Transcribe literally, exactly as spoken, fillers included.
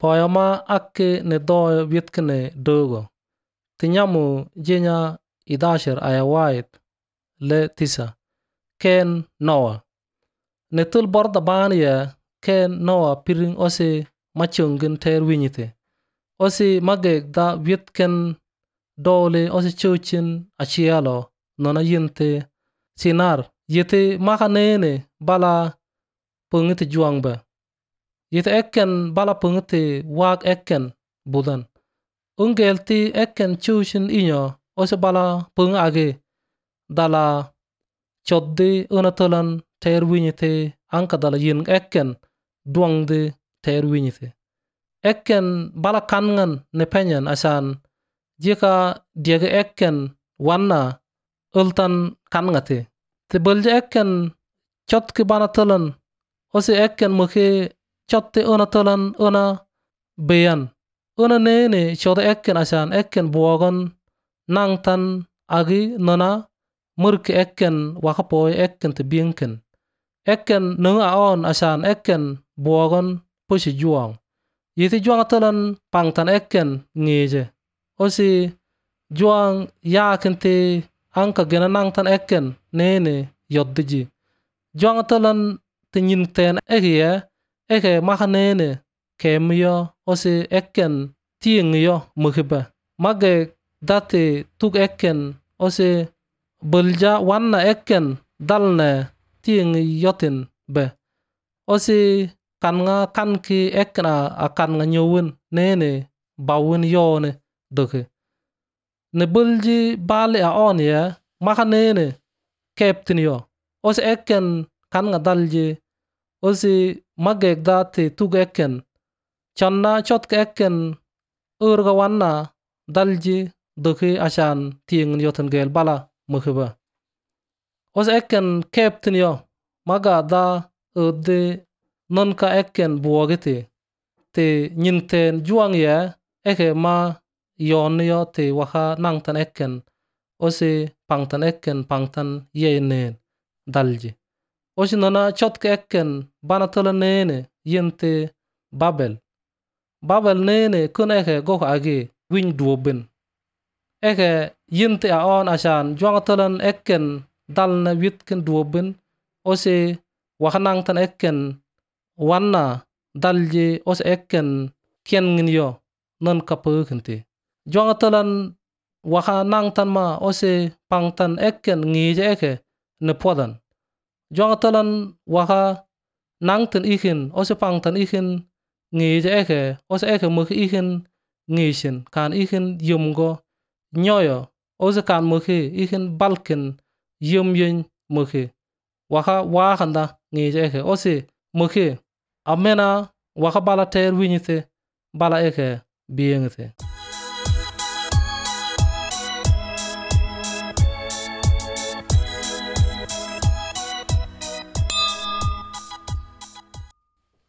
poyama akke ne doyo wietkene dogo. Tinyamu jenya idasher aya wait le tisa. Ken Noah. Ne tul borda baniya ken Noah piring ose machungin ter winyite. Ose magek da wietken dole ose chuchin achialo nona yinte sinar yete makanene bala pungite juangba. Yete ekken bala pungite wag ekken budan. Ungelti ekken chuchin inyo ose bala pung age dala chodde unatolan ter winyite anka dala yin ekken duangde ter winyite. Ekken bala kangan ne penyan asan jika diage ekken wanna ultan kangate. Te bulje ekken chotki bana tolan ose ekken muke chotte una tolan una beyan. Una nene choda ekken asan ekken buwagon nangtan agi nona murki ekken wakapoy ekken te bienken. Ekken nunga aon asan ekken buwagon pushi juang. Yiti juang tolan pangtan ekken ngeje. Osi juang yakente angka gena nangtan ekken nene yoddiji. Juang tolan tinyin ten eke ya eke maka nene kemiyo osi ekken tiingyo mukiba. Mage dati tuk ekken osi bulja wanna ekken dalne tiing yotin be. Osi kanga kanki ekken a kanga nyowin nene bawin yone doke. Ne bulji bali a on ya maka nene keptin yo. Osi ekken kanga dalji. Osi magek dati tuk ekken. Channa chotke ekken urga wanna dalji doke asan tiing yotin gel bala mukiba. Osi ekken keptin yo. Maga da udde nonka ekken buwagiti. Te nyinten juang ya eke ma yon yo te waka nangtan ekken. Osi pangtan ekken pangtan yenen dalji. Osi nona chotke ekken bana tola nene yente Babel. Babel nene kun eke goko agi winy duobin. Eke yente aon asan juang tolan ekken dalna witken duobin. Osi waka nangtan ekken wanna dalji osi ekken kiengin yo non kapukenti. Juang tolan waka nangtan ma osi pangtan ekken ngije eke nepodan. Juang tolan waka nangtan ikin osi pangtan ikin ngije eke osi eke muki ikin ngishin kan ikin yumgo nyoyo osi kan muki ikin balkin yum yin muki. Waka wakanda ngije eke osi muki amena waka bala ter winyite bala eke biyengite.